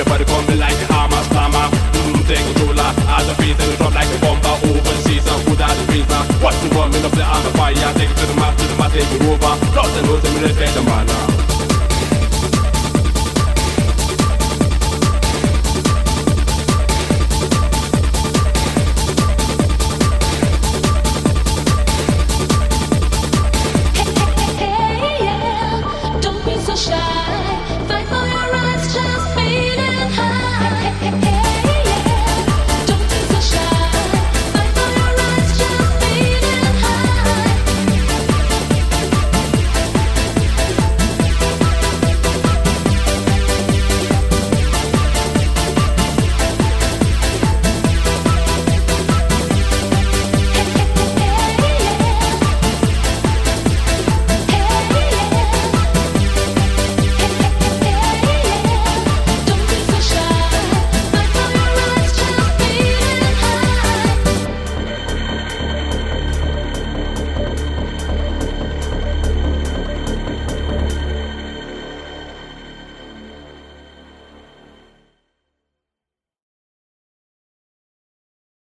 your body coming like a hammer, slammer. Take controller, out the beat and you drop like a bomber. Overseas and put out the freezer. What you want me to play on the fire? Take it to the mat, take it over. Drop the notes and we respect the man now.